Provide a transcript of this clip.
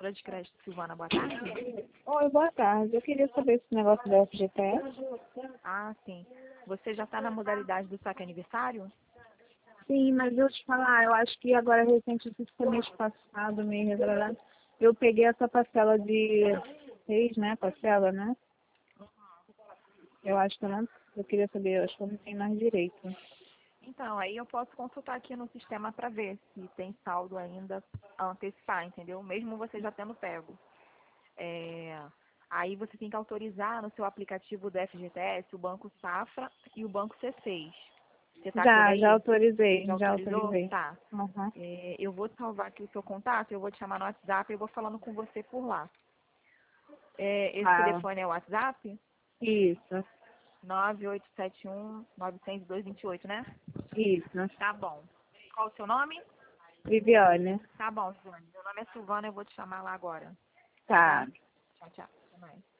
Cartões de crédito, Silvana, boa tarde. Oi, boa tarde. Eu queria saber esse negócio da FGTS. Ah, sim. Você já está na modalidade do saque aniversário? Sim, mas eu te falar, eu acho que agora recente, isso foi mês passado, mês retrasado, eu peguei essa parcela de 6, né? Parcela, né? Eu acho que eu não, eu queria saber, eu acho que eu não tenho mais direito. Então, aí eu posso consultar aqui no sistema para ver se tem saldo ainda a antecipar, entendeu? Mesmo você já tendo pego. É, Aí você tem que autorizar no seu aplicativo do FGTS o Banco Safra e o Banco C6. Você tá com ele Já aí? autorizei, Já já autorizou? autorizei. Tá. Uhum. Eu vou salvar aqui o seu contato, eu vou te chamar no WhatsApp e eu vou falando com você por lá. Esse Ah, telefone é o WhatsApp? isso, 9871-902-28, né? isso. Tá bom. Qual o seu nome? Viviane. Tá bom, Silvana. Meu nome é Silvana, eu vou te chamar lá agora. Tá. Tá? Tchau, tchau. Até mais.